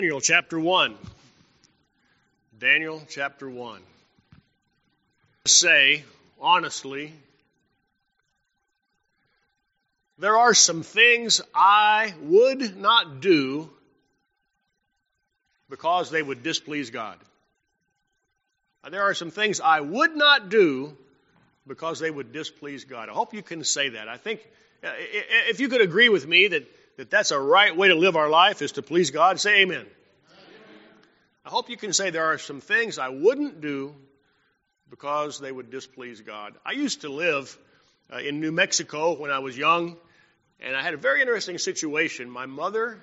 Daniel chapter 1. Daniel chapter 1. Say, honestly, there are some things I would not do because they would displease God. There are some things I would not do because they would displease God. I hope you can say that. I think if you could agree with me that that's a right way to live our life is to please God, say amen. I hope you can say there are some things I wouldn't do because they would displease God. I used to live in New Mexico when I was young, and I had a very interesting situation. My mother,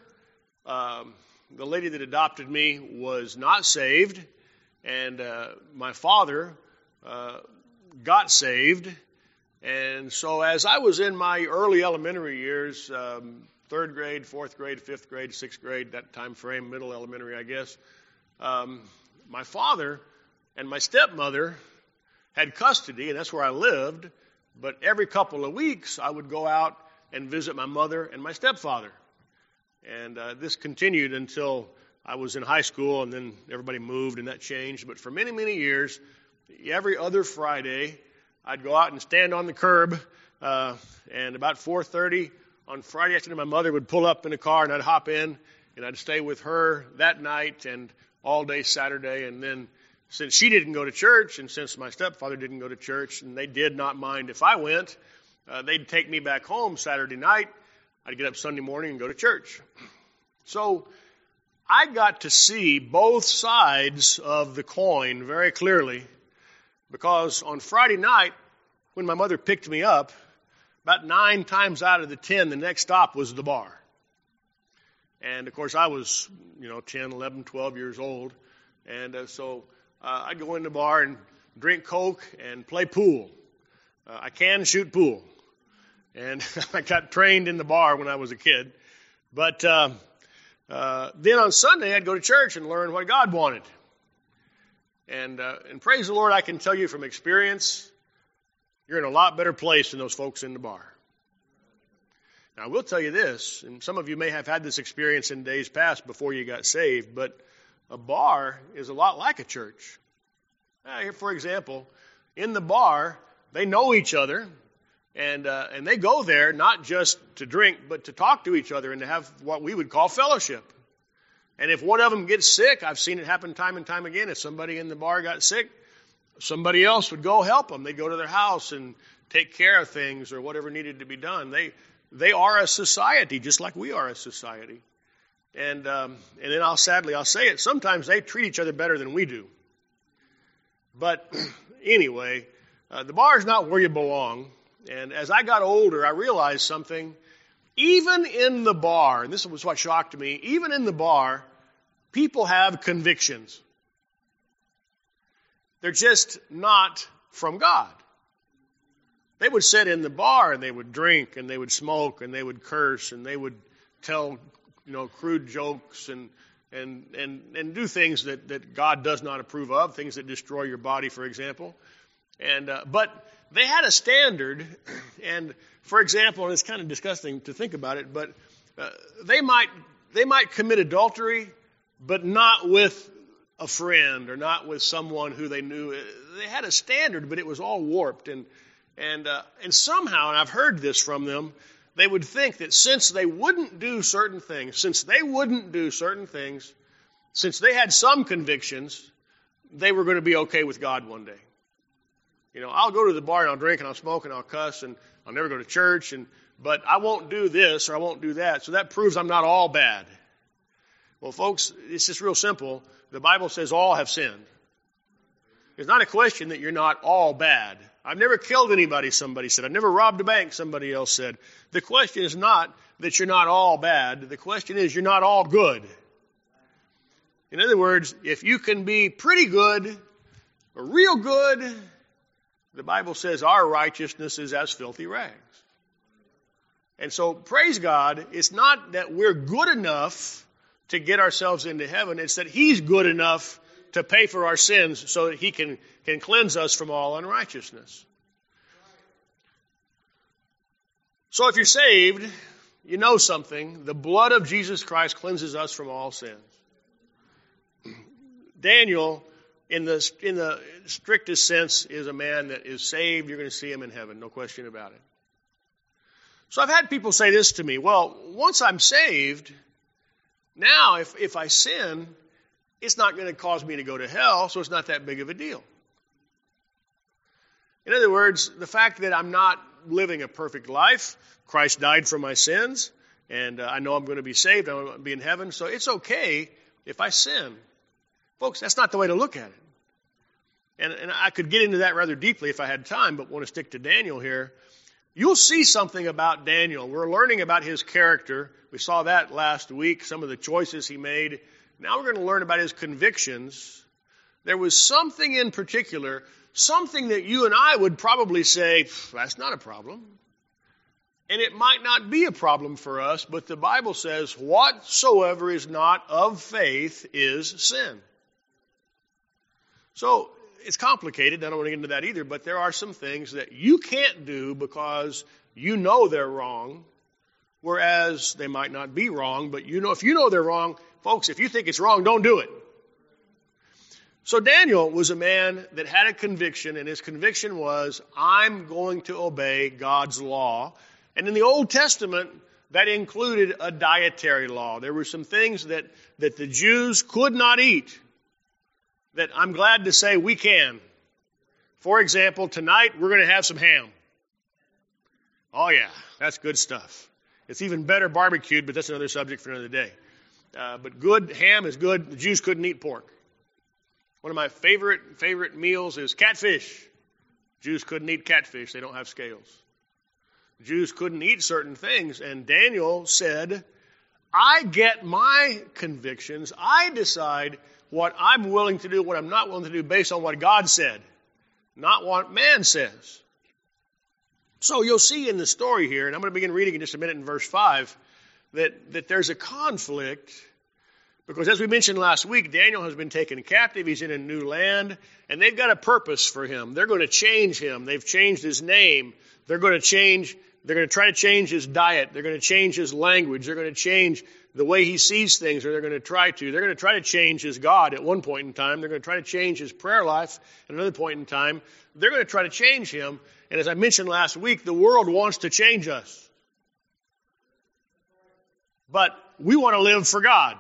the lady that adopted me, was not saved, and my father got saved. And so as I was in my early elementary years, third grade, fourth grade, fifth grade, sixth grade, that time frame, middle elementary, I guess, my father and my stepmother had custody, and that's where I lived. But every couple of weeks, I would go out and visit my mother and my stepfather. And this continued until I was in high school, and then everybody moved, and that changed. But for many, many years, every other Friday, I'd go out and stand on the curb, and about 4:30 on Friday afternoon, my mother would pull up in a car, and I'd hop in, and I'd stay with her that night and all day Saturday. And then since she didn't go to church, and since my stepfather didn't go to church, and they did not mind if I went, they'd take me back home Saturday night. I'd get up Sunday morning and go to church. So I got to see both sides of the coin very clearly, because on Friday night, when my mother picked me up, about 9 times out of the 10, the next stop was the bar. And, of course, I was, 10, 11, 12 years old. And so I'd go in the bar and drink Coke and play pool. I can shoot pool. And I got trained in the bar when I was a kid. But then on Sunday, I'd go to church and learn what God wanted. And praise the Lord, I can tell you from experience, you're in a lot better place than those folks in the bar. Now, I will tell you this, and some of you may have had this experience in days past before you got saved, but a bar is a lot like a church. Here, for example, in the bar, they know each other, and they go there not just to drink, but to talk to each other and to have what we would call fellowship. And if one of them gets sick, I've seen it happen time and time again. If somebody in the bar got sick, somebody else would go help them. They'd go to their house and take care of things or whatever needed to be done. They are a society, just like we are a society. And then I'll say it, sometimes they treat each other better than we do. But anyway, the bar is not where you belong. And as I got older, I realized something. Even in the bar, and this was what shocked me, even in the bar, people have convictions. They're just not from God. They would sit in the bar and they would drink and they would smoke and they would curse and they would tell, crude jokes and do things that God does not approve of, things that destroy your body, for example. But they had a standard, and for example, and it's kind of disgusting to think about it, but they might commit adultery, but not with a friend or not with someone who they knew. They had a standard, but it was all warped, and somehow, and I've heard this from them, they would think that since they wouldn't do certain things, since they had some convictions, they were going to be okay with God one day. I'll go to the bar and I'll drink and I'll smoke and I'll cuss and I'll never go to church, but I won't do this or I won't do that. So that proves I'm not all bad. Well, folks, it's just real simple. The Bible says all have sinned. It's not a question that you're not all bad. I've never killed anybody, somebody said. I've never robbed a bank, somebody else said. The question is not that you're not all bad. The question is you're not all good. In other words, if you can be pretty good or real good, the Bible says our righteousness is as filthy rags. And so, praise God, it's not that we're good enough to get ourselves into heaven. It's that He's good enough to pay for our sins so that He can cleanse us from all unrighteousness. So if you're saved, you know something. The blood of Jesus Christ cleanses us from all sins. Daniel, in the strictest sense, is a man that is saved. You're going to see him in heaven, no question about it. So I've had people say this to me, well, once I'm saved, now if I sin, it's not going to cause me to go to hell, so it's not that big of a deal. In other words, the fact that I'm not living a perfect life, Christ died for my sins, and I know I'm going to be saved, I'm going to be in heaven, so it's okay if I sin. Folks, that's not the way to look at it. And I could get into that rather deeply if I had time, but want to stick to Daniel here. You'll see something about Daniel. We're learning about his character. We saw that last week, some of the choices he made. Now we're going to learn about his convictions. There was something in particular, something that you and I would probably say, that's not a problem. And it might not be a problem for us, but the Bible says, whatsoever is not of faith is sin. So it's complicated. I don't want to get into that either, but there are some things that you can't do because you know they're wrong, whereas they might not be wrong, but you know, if you know they're wrong, folks, if you think it's wrong, don't do it. So Daniel was a man that had a conviction, and his conviction was, I'm going to obey God's law. And in the Old Testament, that included a dietary law. There were some things that the Jews could not eat that I'm glad to say we can. For example, tonight we're going to have some ham. Oh yeah, that's good stuff. It's even better barbecued, but that's another subject for another day. But good ham is good. The Jews couldn't eat pork. One of my favorite meals is catfish. Jews couldn't eat catfish. They don't have scales. The Jews couldn't eat certain things. And Daniel said, I get my convictions. I decide what I'm willing to do, what I'm not willing to do based on what God said, not what man says. So you'll see in the story here, and I'm going to begin reading in just a minute in verse 5, that there's a conflict. Because as we mentioned last week, Daniel has been taken captive. He's in a new land, and they've got a purpose for him. They're going to change him. They've changed his name. They're going to try to change his diet. They're going to change his language. They're going to change the way he sees things, or they're going to try to change his God at one point in time. They're going to try to change his prayer life at another point in time. They're going to try to change him. And as I mentioned last week, the world wants to change us. But we want to live for God.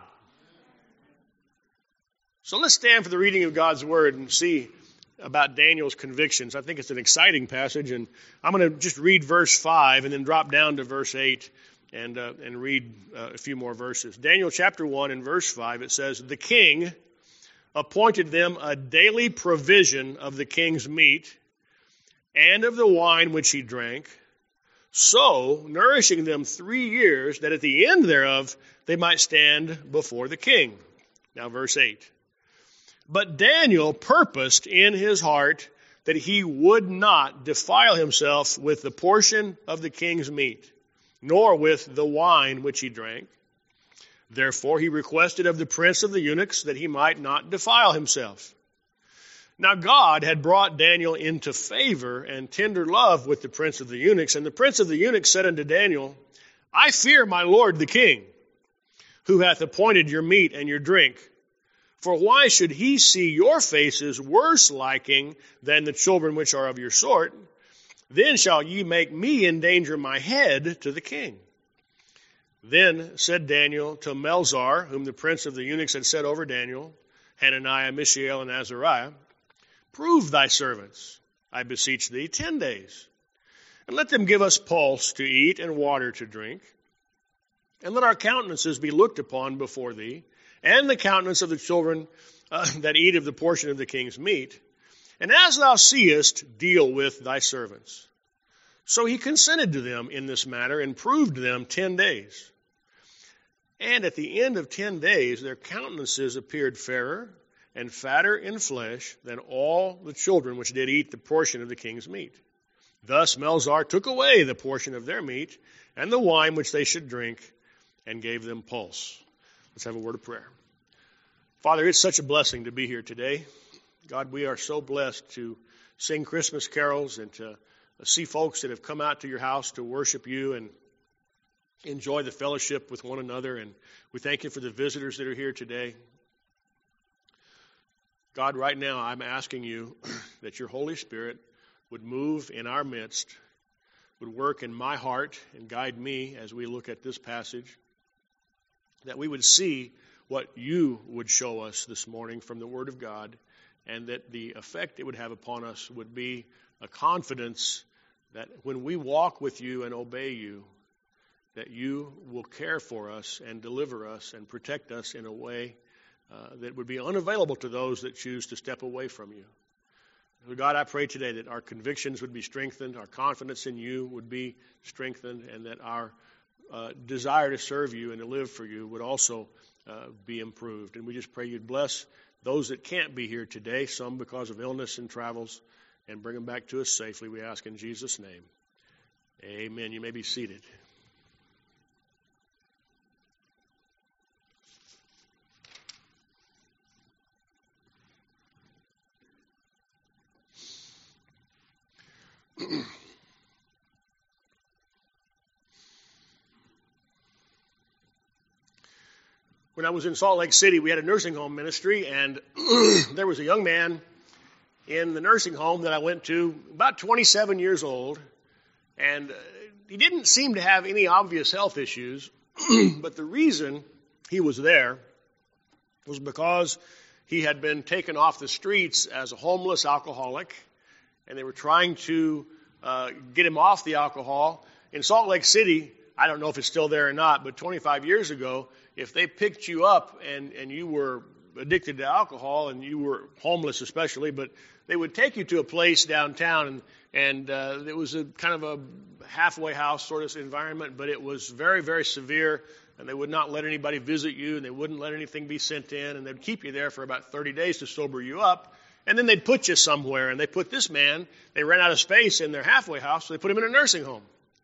So let's stand for the reading of God's Word and see about Daniel's convictions. I think it's an exciting passage, and I'm going to just read verse 5 and then drop down to verse 8 and read a few more verses. Daniel chapter 1 and verse 5, it says, The king appointed them a daily provision of the king's meat and of the wine which he drank, so nourishing them 3 years, that at the end thereof they might stand before the king. Now verse 8. But Daniel purposed in his heart that he would not defile himself with the portion of the king's meat, nor with the wine which he drank. Therefore he requested of the prince of the eunuchs that he might not defile himself. Now God had brought Daniel into favor and tender love with the prince of the eunuchs, and the prince of the eunuchs said unto Daniel, I fear my lord the king, who hath appointed your meat and your drink. For why should he see your faces worse liking than the children which are of your sort? Then shall ye make me endanger my head to the king. Then said Daniel to Melzar, whom the prince of the eunuchs had set over Daniel, Hananiah, Mishael, and Azariah, Prove thy servants, I beseech thee, 10 days, and let them give us pulse to eat and water to drink, and let our countenances be looked upon before thee, and the countenance of the children that eat of the portion of the king's meat. And as thou seest, deal with thy servants. So he consented to them in this matter and proved them 10 days. And at the end of 10 days, their countenances appeared fairer and fatter in flesh than all the children which did eat the portion of the king's meat. Thus Melzar took away the portion of their meat and the wine which they should drink, and gave them pulse. Let's have a word of prayer. Father, it's such a blessing to be here today. God, we are so blessed to sing Christmas carols and to see folks that have come out to your house to worship you and enjoy the fellowship with one another. And we thank you for the visitors that are here today. God, right now I'm asking you that your Holy Spirit would move in our midst, would work in my heart and guide me as we look at this passage, that we would see what you would show us this morning from the Word of God, and that the effect it would have upon us would be a confidence that when we walk with you and obey you, that you will care for us and deliver us and protect us in a way that would be unavailable to those that choose to step away from you. So God, I pray today that our convictions would be strengthened, our confidence in you would be strengthened, and that our desire to serve you and to live for you would also be improved. And we just pray you'd bless those that can't be here today, some because of illness and travels, and bring them back to us safely, we ask in Jesus' name. Amen. You may be seated. When I was in Salt Lake City, we had a nursing home ministry, and there was a young man in the nursing home that I went to, about 27 years old, and he didn't seem to have any obvious health issues, but the reason he was there was because he had been taken off the streets as a homeless alcoholic, and they were trying to get him off the alcohol. In Salt Lake City, I don't know if it's still there or not, but 25 years ago, if they picked you up and you were addicted to alcohol and you were homeless especially, but they would take you to a place downtown, and it was a kind of a halfway house sort of environment, but it was very, very severe, and they would not let anybody visit you, and they wouldn't let anything be sent in, and they'd keep you there for about 30 days to sober you up, and then they'd put you somewhere, and they put this man, they ran out of space in their halfway house, so they put him in a nursing home.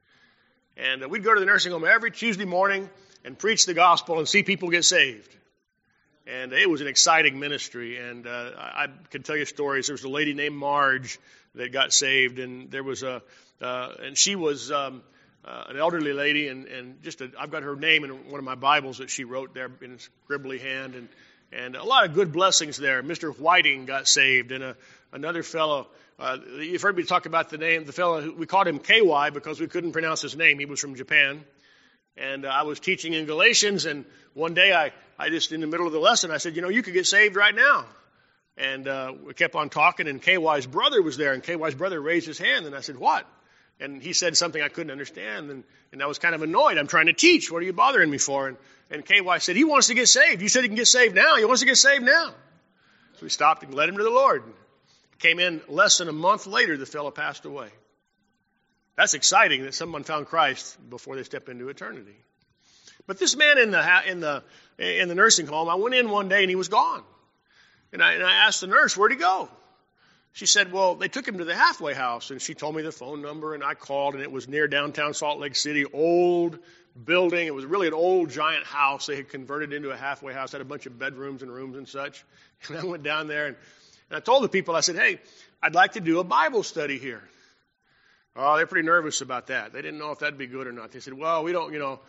And we'd go to the nursing home every Tuesday morning and preach the gospel and see people get saved. And it was an exciting ministry. And I can tell you stories. There was a lady named Marge that got saved, and there was and she was an elderly lady, and I've got her name in one of my Bibles that she wrote there in a scribbly hand, and a lot of good blessings there. Mr. Whiting got saved, and another fellow. You've heard me talk about the fellow, we called him KY because we couldn't pronounce his name. He was from Japan. And I was teaching in Galatians, and one day I just, in the middle of the lesson, I said, you could get saved right now. And we kept on talking, and KY's brother was there, and KY's brother raised his hand, and I said, what? And he said something I couldn't understand, and I was kind of annoyed. I'm trying to teach. What are you bothering me for? And KY said, he wants to get saved. You said he can get saved now. He wants to get saved now. So we stopped and led him to the Lord. Came in less than a month later, the fellow passed away. That's exciting that someone found Christ before they step into eternity. But this man in the nursing home, I went in one day and he was gone. And I asked the nurse, where'd he go? She said, well, they took him to the halfway house, and she told me the phone number, and I called, and it was near downtown Salt Lake City, old building. It was really an old giant house. They had converted into a halfway house, had a bunch of bedrooms and rooms and such. And I went down there, and I told the people, I said, hey, I'd like to do a Bible study here. Oh, they're pretty nervous about that. They didn't know if that'd be good or not. They said, well, we don't,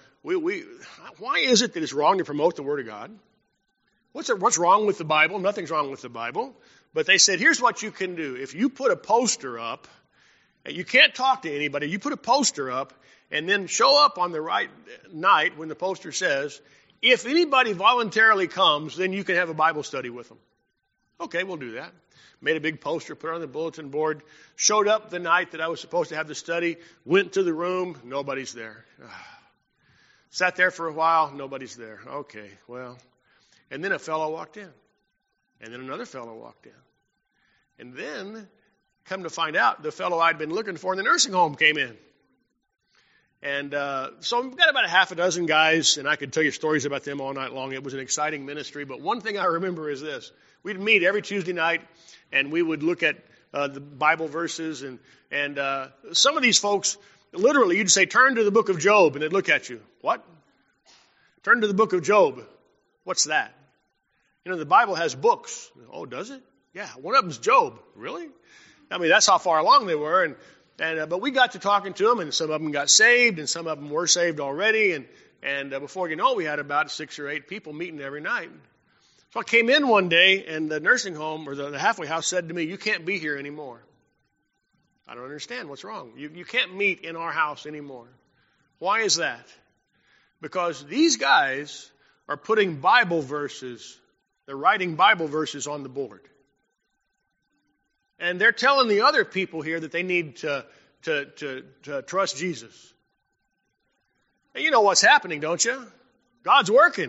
why is it that it's wrong to promote the Word of God? What's wrong with the Bible? Nothing's wrong with the Bible. But they said, here's what you can do. If you put a poster up, you can't talk to anybody. You put a poster up and then show up on the right night when the poster says, if anybody voluntarily comes, then you can have a Bible study with them. Okay, we'll do that. Made a big poster, put it on the bulletin board, showed up the night that I was supposed to have the study, went to the room, nobody's there. Sat there for a while, nobody's there. Okay, well. And then a fellow walked in. And then another fellow walked in. And then, come to find out, the fellow I'd been looking for in the nursing home came in. And so we've got about a half a dozen guys, and I could tell you stories about them all night long. It was an exciting ministry. But one thing I remember is this. We'd meet every Tuesday night, and we would look at the Bible verses. And some of these folks, literally, you'd say, turn to the book of Job, and they'd look at you. What? Turn to the book of Job. What's that? The Bible has books. Oh, does it? Yeah, one of them's Job. Really? I mean, that's how far along they were. But we got to talking to them, and some of them got saved, and some of them were saved already. And before you know it, we had about 6 or 8 people meeting every night. So I came in one day, and the nursing home or the halfway house said to me, "You can't be here anymore." I don't understand. What's wrong? You can't meet in our house anymore. Why is that? Because these guys are putting Bible verses, they're writing Bible verses on the board. And they're telling the other people here that they need to trust Jesus. And you know what's happening, don't you? God's working.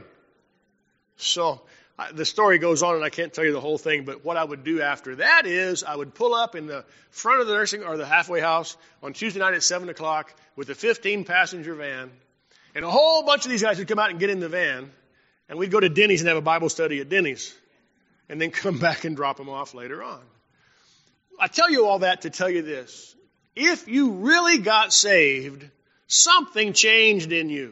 So the story goes on, and I can't tell you the whole thing, but what I would do after that is I would pull up in the front of the nursing or the halfway house on Tuesday night at 7 o'clock with a 15-passenger van, and a whole bunch of these guys would come out and get in the van, and we'd go to Denny's and have a Bible study at Denny's, and then come back and drop them off later on. I tell you all that to tell you this. If you really got saved, something changed in you.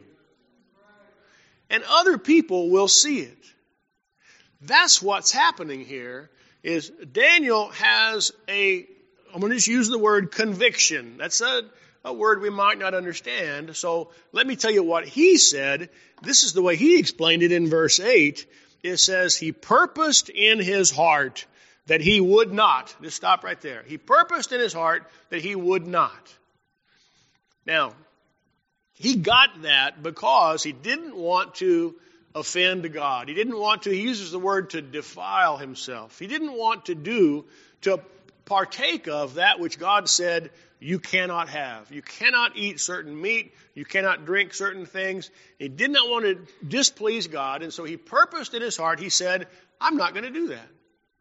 And other people will see it. That's what's happening here, is Daniel has I'm going to just use the word conviction. That's a word we might not understand. So let me tell you what he said. This is the way he explained it in verse 8. It says, he purposed in his heart that he would not. Just stop right there. He purposed in his heart that he would not. Now, he got that because he didn't want to offend God. He didn't want to, he uses the word to defile himself. He didn't want to partake of that which God said you cannot have. You cannot eat certain meat. You cannot drink certain things. He did not want to displease God, and so he purposed in his heart, he said, I'm not going to do that.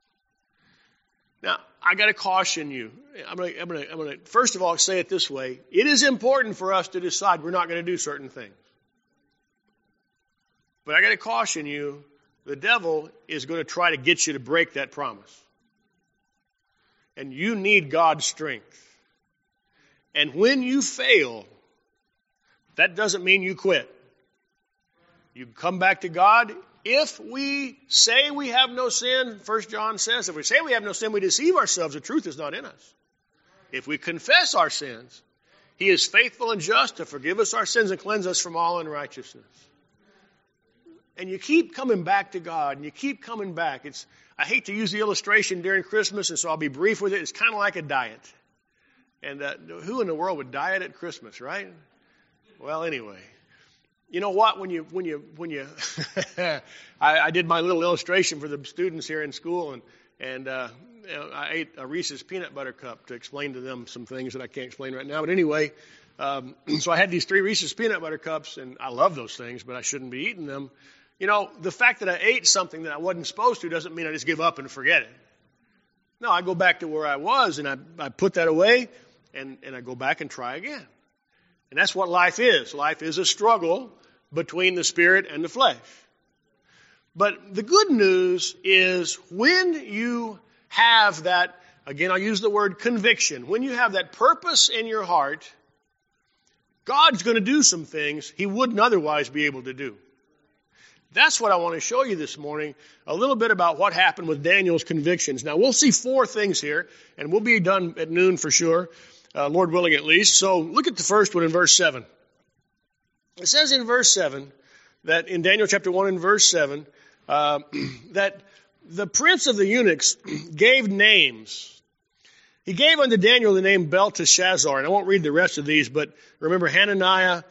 Now, I got to caution you. I'm going to first of all say it this way. It is important for us to decide we're not going to do certain things. But I got to caution you, the devil is going to try to get you to break that promise. And you need God's strength. And when you fail, that doesn't mean you quit. You come back to God. If we say we have no sin, 1 John says, if we say we have no sin, we deceive ourselves. The truth is not in us. If we confess our sins, he is faithful and just to forgive us our sins and cleanse us from all unrighteousness. And you keep coming back to God, and you keep coming back. I hate to use the illustration during Christmas, and so I'll be brief with it. It's kind of like a diet. And who in the world would diet at Christmas, right? Well, anyway. You know what? When you I did my little illustration for the students here in school, and I ate a Reese's peanut butter cup to explain to them some things that I can't explain right now. But anyway, so I had these 3 Reese's peanut butter cups, and I love those things, but I shouldn't be eating them. You know, the fact that I ate something that I wasn't supposed to doesn't mean I just give up and forget it. No, I go back to where I was, and I put that away, and I go back and try again. And that's what life is. Life is a struggle between the spirit and the flesh. But the good news is when you have that, again, I'll use the word conviction. When you have that purpose in your heart, God's going to do some things he wouldn't otherwise be able to do. That's what I want to show you this morning, a little bit about what happened with Daniel's convictions. Now, we'll see 4 things here, and we'll be done at noon for sure, Lord willing at least. So look at the first one in verse 7. It says in verse 7, that in Daniel chapter 1 and verse 7, that the prince of the eunuchs gave names. He gave unto Daniel the name Belteshazzar. And I won't read the rest of these, but remember Hananiah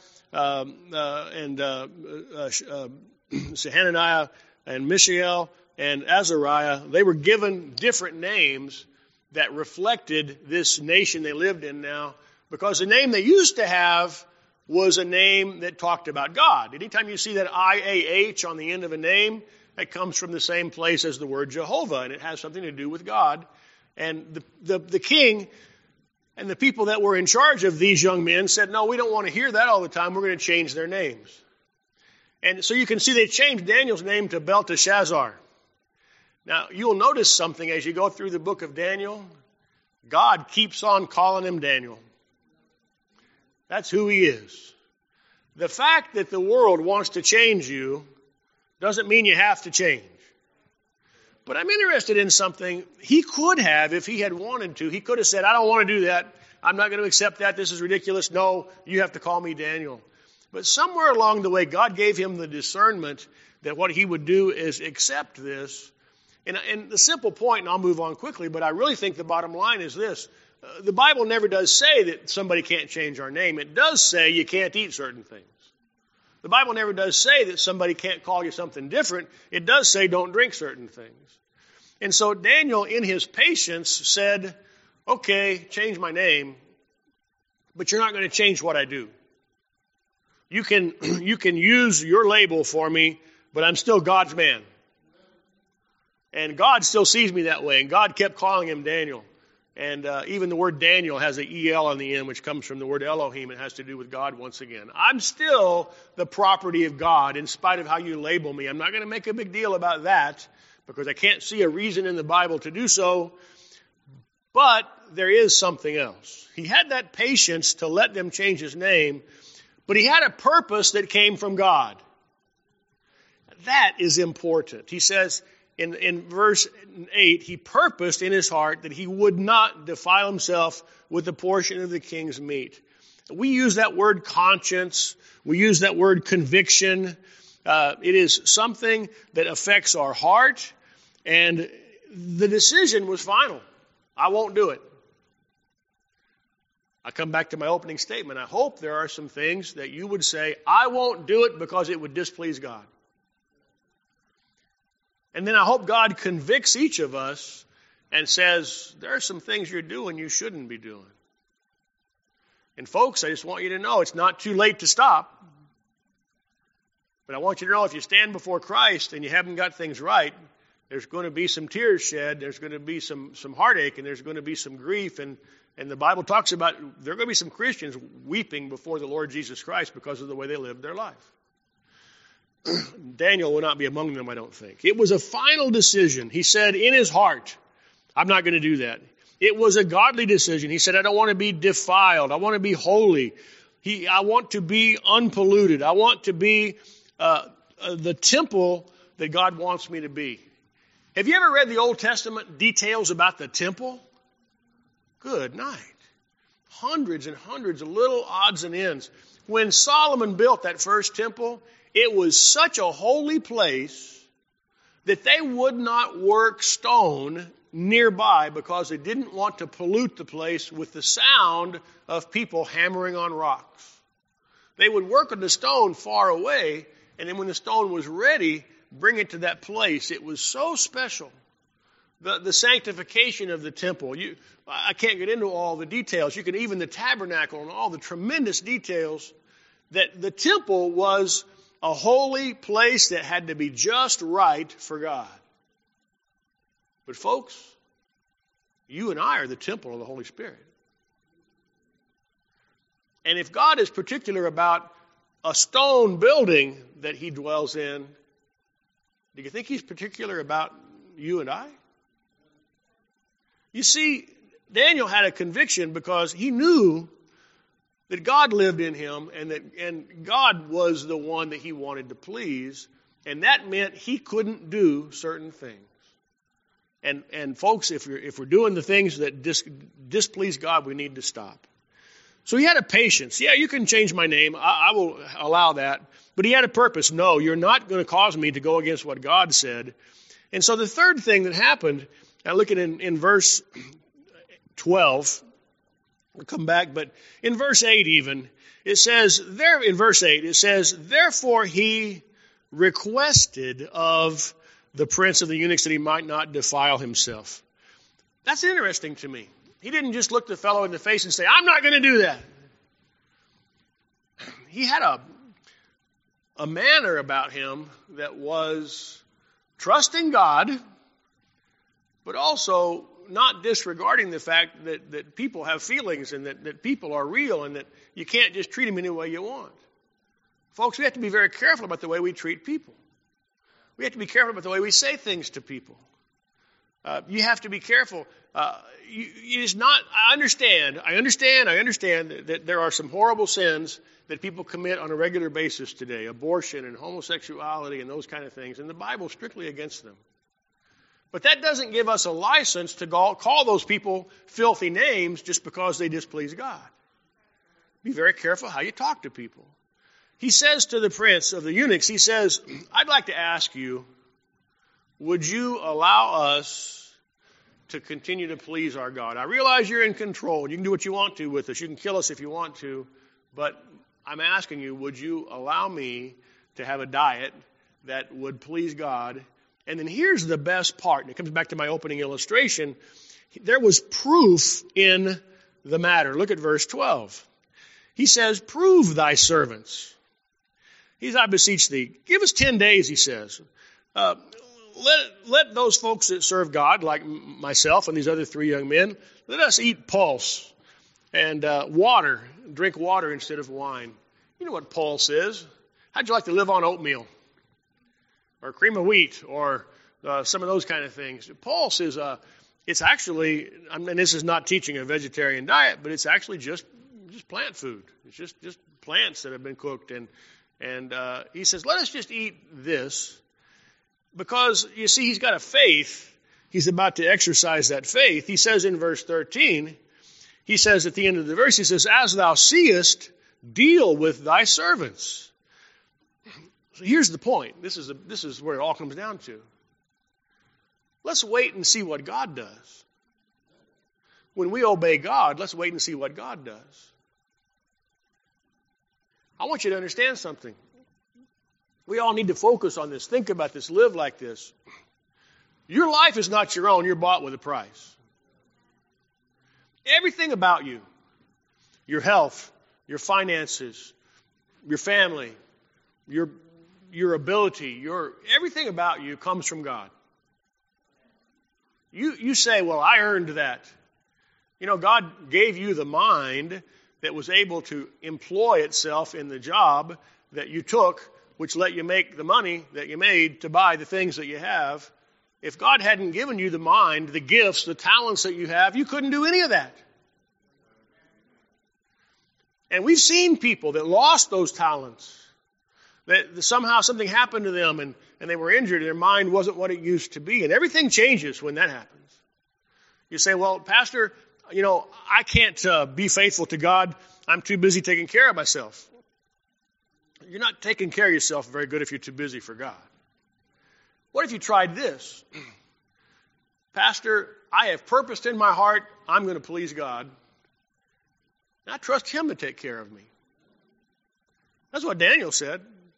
Hananiah and Mishael and Azariah, they were given different names that reflected this nation they lived in now, because the name they used to have was a name that talked about God. Anytime you see that IAH on the end of a name, that comes from the same place as the word Jehovah, and it has something to do with God. And the king and the people that were in charge of these young men said, no, we don't want to hear that all the time. We're going to change their names. And so you can see they changed Daniel's name to Belteshazzar. Now, you'll notice something as you go through the book of Daniel. God keeps on calling him Daniel. That's who he is. The fact that the world wants to change you doesn't mean you have to change. But I'm interested in something. He could have, if he had wanted to, he could have said, I don't want to do that. I'm not going to accept that. This is ridiculous. No, you have to call me Daniel. But somewhere along the way, God gave him the discernment that what he would do is accept this. And the simple point, and I'll move on quickly, but I really think the bottom line is this. The Bible never does say that somebody can't change our name. It does say you can't eat certain things. The Bible never does say that somebody can't call you something different. It does say don't drink certain things. And so Daniel, in his patience, said, okay, change my name, but you're not going to change what I do. You can use your label for me, but I'm still God's man. And God still sees me that way. And God kept calling him Daniel. And even the word Daniel has an E-L on the end, which comes from the word Elohim. It has to do with God once again. I'm still the property of God in spite of how you label me. I'm not going to make a big deal about that because I can't see a reason in the Bible to do so. But there is something else. He had that patience to let them change his name, but he had a purpose that came from God. That is important. He says in verse 8, he purposed in his heart that he would not defile himself with a portion of the king's meat. We use that word conscience. We use that word conviction. It is something that affects our heart, and the decision was final. I won't do it. I come back to my opening statement. I hope there are some things that you would say, I won't do it because it would displease God. And then I hope God convicts each of us and says, there are some things you're doing you shouldn't be doing. And folks, I just want you to know it's not too late to stop. But I want you to know if you stand before Christ and you haven't got things right, there's going to be some tears shed, there's going to be some heartache, and there's going to be some grief. And the Bible talks about there are going to be some Christians weeping before the Lord Jesus Christ because of the way they lived their life. Daniel will not be among them, I don't think. It was a final decision. He said in his heart, I'm not going to do that. It was a godly decision. He said, I don't want to be defiled. I want to be holy. I want to be unpolluted. I want to be the temple that God wants me to be. Have you ever read the Old Testament details about the temple? Good night. Hundreds and hundreds of little odds and ends. When Solomon built that first temple, it was such a holy place that they would not work stone nearby because they didn't want to pollute the place with the sound of people hammering on rocks. They would work on the stone far away, and then when the stone was ready, bring it to that place. It was so special. The sanctification of the temple. I can't get into all the details. You can even the tabernacle and all the tremendous details that the temple was a holy place that had to be just right for God. But folks, you and I are the temple of the Holy Spirit. And if God is particular about a stone building that he dwells in, do you think he's particular about you and I? You see, Daniel had a conviction because he knew that God lived in him and God was the one that he wanted to please, and that meant he couldn't do certain things. And folks, if we're doing the things that displease God, we need to stop. So he had a patience. Yeah, you can change my name. I will allow that. But he had a purpose. No, you're not going to cause me to go against what God said. And so the third thing that happened, now look at in verse 12. We'll come back, but in verse 8 even, it says, therefore he requested of the prince of the eunuchs that he might not defile himself. That's interesting to me. He didn't just look the fellow in the face and say, I'm not going to do that. He had a manner about him that was trusting God, but also not disregarding the fact that people have feelings and that people are real and that you can't just treat them any way you want. Folks, we have to be very careful about the way we treat people. We have to be careful about the way we say things to people. You have to be careful. I understand that there are some horrible sins that people commit on a regular basis today. Abortion and homosexuality and those kind of things. And the Bible is strictly against them. But that doesn't give us a license to call those people filthy names just because they displease God. Be very careful how you talk to people. he says to the prince of the eunuchs, he says, I'd like to ask you, would you allow us to continue to please our God? I realize you're in control. You can do what you want to with us. You can kill us if you want to. But I'm asking you, would you allow me to have a diet that would please God? And then here's the best part, and it comes back to my opening illustration. There was proof in the matter. Look at verse 12. He says, prove thy servants. I beseech thee, give us 10 days, he says. Let those folks that serve God, like myself and these other 3 young men, let us eat pulse and water, drink water instead of wine. You know what pulse is. How'd you like to live on oatmeal or cream of wheat or some of those kind of things? Pulse is it's actually, I mean, this is not teaching a vegetarian diet, but it's actually just plant food. It's just plants that have been cooked. And he says, let us just eat this. Because, you see, he's got a faith. He's about to exercise that faith. He says in verse 13, he says at the end of the verse, he says, as thou seest, deal with thy servants. So here's the point. This is where it all comes down to. Let's wait and see what God does. When we obey God, let's wait and see what God does. I want you to understand something. We all need to focus on this. Think about this. Live like this. Your life is not your own. You're bought with a price. Everything about you, your health, your finances, your family, your ability, everything about you comes from God. You say, well, I earned that. You know, God gave you the mind that was able to employ itself in the job that you took, which let you make the money that you made to buy the things that you have. If God hadn't given you the mind, the gifts, the talents that you have, you couldn't do any of that. And we've seen people that lost those talents, that somehow something happened to them and they were injured and their mind wasn't what it used to be. And everything changes when that happens. You say, well, Pastor, you know, I can't be faithful to God. I'm too busy taking care of myself. You're not taking care of yourself very good if you're too busy for God. What if you tried this? Pastor, I have purposed in my heart, I'm going to please God. And I trust Him to take care of me. That's what Daniel said.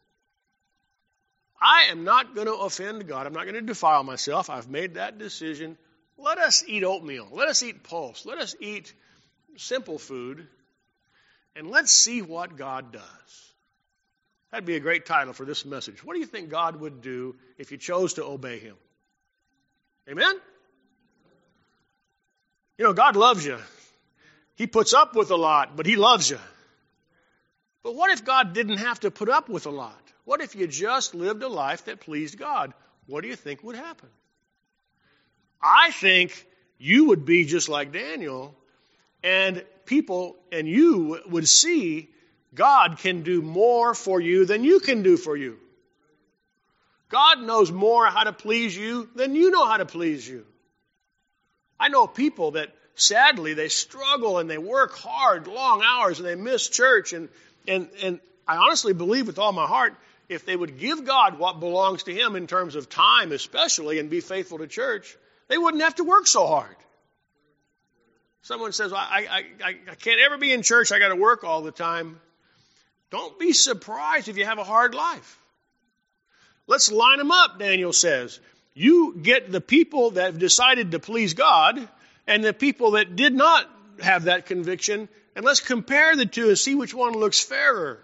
I am not going to offend God. I'm not going to defile myself. I've made that decision. Let us eat oatmeal. Let us eat pulse. Let us eat simple food. And let's see what God does. That'd be a great title for this message. What do you think God would do if you chose to obey Him? Amen? You know, God loves you. He puts up with a lot, but He loves you. But what if God didn't have to put up with a lot? What if you just lived a life that pleased God? What do you think would happen? I think you would be just like Daniel, and people and you would see God can do more for you than you can do for you. God knows more how to please you than you know how to please you. I know people that sadly they struggle and they work hard, long hours, and they miss church. And I honestly believe with all my heart, if they would give God what belongs to Him in terms of time especially and be faithful to church, they wouldn't have to work so hard. Someone says, well, I can't ever be in church. I got to work all the time. Don't be surprised if you have a hard life. Let's line them up, Daniel says. You get the people that have decided to please God and the people that did not have that conviction, and let's compare the two and see which one looks fairer.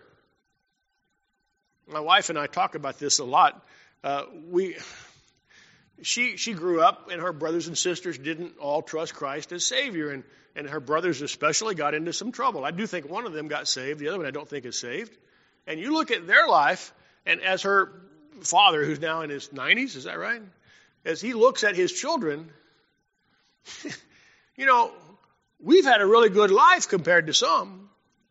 My wife and I talk about this a lot. She grew up, and her brothers and sisters didn't all trust Christ as Savior, and her brothers especially got into some trouble. I do think one of them got saved. The other one I don't think is saved. And you look at their life, and as her father, who's now in his 90s, is that right? As he looks at his children, you know, we've had a really good life compared to some.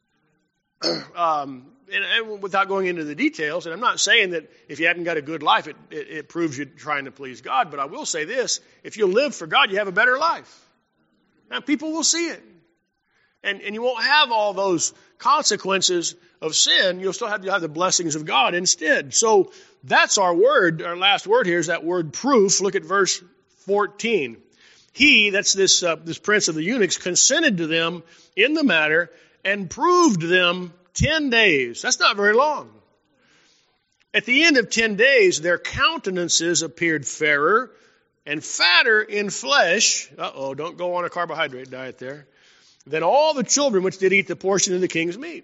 And without going into the details, and I'm not saying that if you hadn't got a good life, it proves you're trying to please God, but I will say this, if you live for God, you have a better life. And people will see it. And you won't have all those consequences of sin. You'll have the blessings of God instead. So that's our word. Our last word here is that word proof. Look at verse 14. He, that's this prince of the eunuchs, consented to them in the matter and proved them 10 days. That's not very long. At the end of 10 days, their countenances appeared fairer and fatter in flesh. Don't go on a carbohydrate diet there. Than all the children which did eat the portion of the king's meat.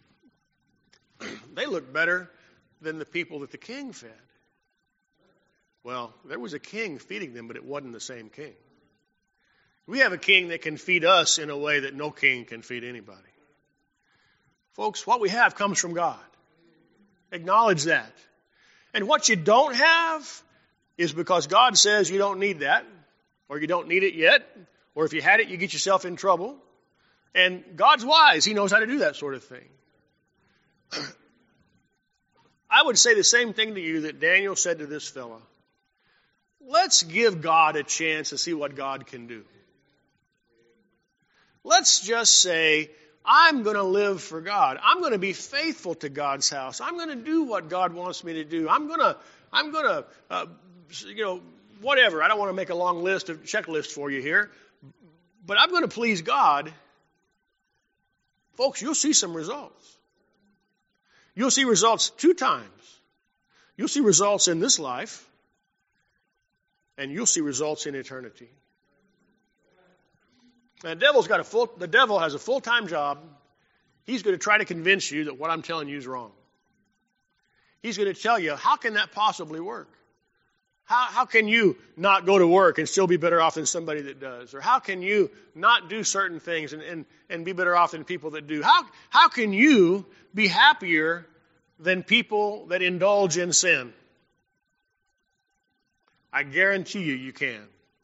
They looked better than the people that the king fed. Well, there was a king feeding them, but it wasn't the same king. We have a king that can feed us in a way that no king can feed anybody. Folks, what we have comes from God. Acknowledge that. And what you don't have is because God says you don't need that, or you don't need it yet, or if you had it, you get yourself in trouble. And God's wise. He knows how to do that sort of thing. I would say the same thing to you that Daniel said to this fella. Let's give God a chance to see what God can do. Let's just say, I'm going to live for God. I'm going to be faithful to God's house. I'm going to do what God wants me to do. I'm going to, whatever. I don't want to make a long checklist for you here. But I'm going to please God. Folks, you'll see some results. You'll see results 2 times. You'll see results in this life, and you'll see results in eternity. Now, the devil has a full-time job. He's going to try to convince you that what I'm telling you is wrong. He's going to tell you, how can that possibly work? How can you not go to work and still be better off than somebody that does? Or how can you not do certain things and be better off than people that do? How can you be happier than people that indulge in sin? I guarantee you can.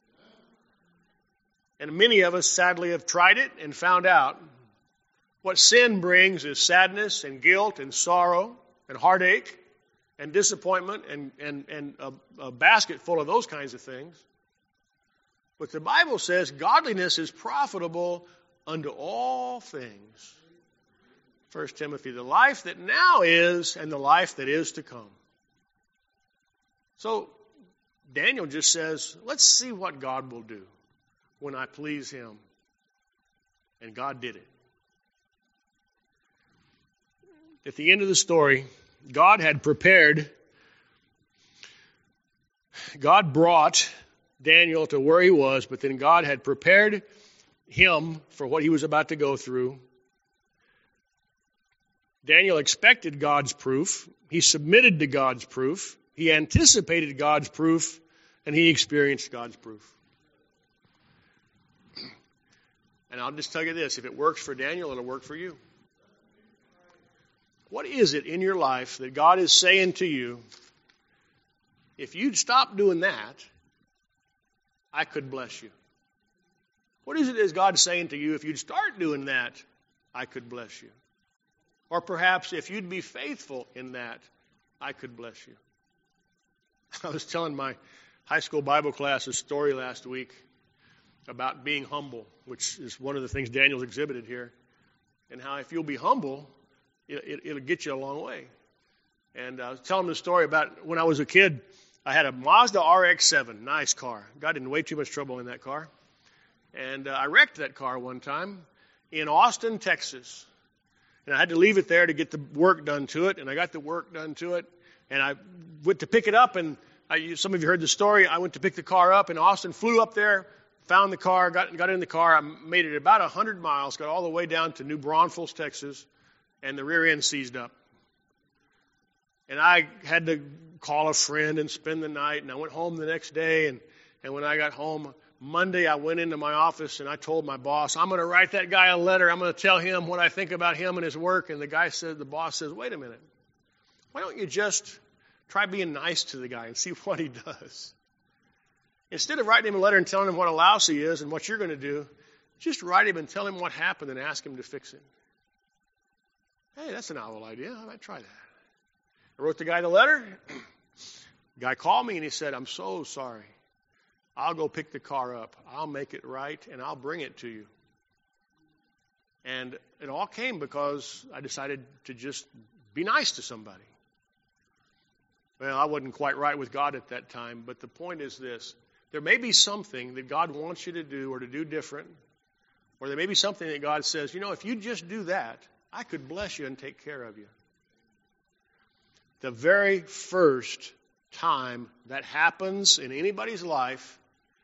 And many of us sadly have tried it and found out what sin brings is sadness and guilt and sorrow and heartache and disappointment and a basket full of those kinds of things. But the Bible says godliness is profitable unto all things. 1 Timothy, the life that now is and the life that is to come. So Daniel just says, let's see what God will do when I please him. And God did it. At the end of the story, God brought Daniel to where he was, but then God had prepared him for what he was about to go through. Daniel expected God's proof. He submitted to God's proof. He anticipated God's proof, and he experienced God's proof. And I'll just tell you this, if it works for Daniel, it'll work for you. What is it in your life that God is saying to you, if you'd stop doing that, I could bless you? What is it that God is saying to you, if you'd start doing that, I could bless you? Or perhaps if you'd be faithful in that, I could bless you. I was telling my high school Bible class a story last week about being humble, which is one of the things Daniel's exhibited here, and how if you'll be humble, it'll get you a long way. And I was telling the story about when I was a kid, I had a Mazda RX-7, nice car. Got in way too much trouble in that car. And I wrecked that car one time in Austin, Texas. And I had to leave it there to get the work done to it, and I got the work done to it. And I went to pick it up, and some of you heard the story. I went to pick the car up in Austin, flew up there, found the car, got in the car. I made it about 100 miles, got all the way down to New Braunfels, Texas, and the rear end seized up. And I had to call a friend and spend the night, and I went home the next day, and when I got home, Monday I went into my office, and I told my boss, I'm going to write that guy a letter. I'm going to tell him what I think about him and his work. And the boss says, wait a minute. Why don't you just try being nice to the guy and see what he does? Instead of writing him a letter and telling him what a louse he is and what you're going to do, just write him and tell him what happened and ask him to fix it. Hey, that's a novel idea. I might try that. I wrote the guy the letter. The guy called me and he said, I'm so sorry. I'll go pick the car up. I'll make it right and I'll bring it to you. And it all came because I decided to just be nice to somebody. Well, I wasn't quite right with God at that time, but the point is this. There may be something that God wants you to do or to do different, or there may be something that God says, if you just do that, I could bless you and take care of you. The very first time that happens in anybody's life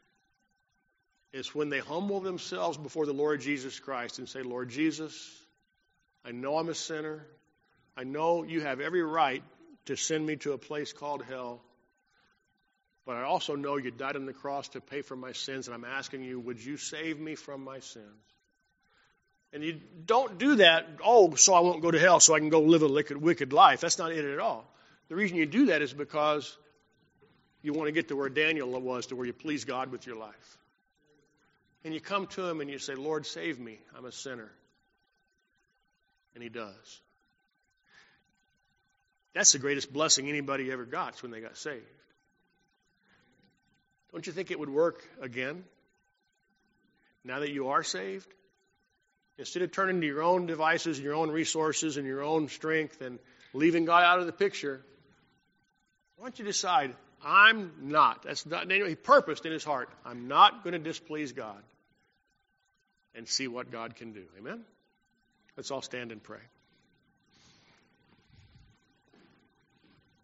is when they humble themselves before the Lord Jesus Christ and say, Lord Jesus, I know I'm a sinner. I know you have every right to send me to a place called hell. But I also know you died on the cross to pay for my sins, and I'm asking you, would you save me from my sins? And you don't do that, so I won't go to hell, so I can go live a wicked life. That's not it at all. The reason you do that is because you want to get to where Daniel was, to where you please God with your life. And you come to him and you say, Lord, save me. I'm a sinner. And he does. That's the greatest blessing anybody ever got, when they got saved. Don't you think it would work again? Now that you are saved? Instead of turning to your own devices and your own resources and your own strength and leaving God out of the picture, why don't you decide, I'm not. That's not, he purposed in his heart, I'm not going to displease God, and see what God can do. Amen? Let's all stand and pray.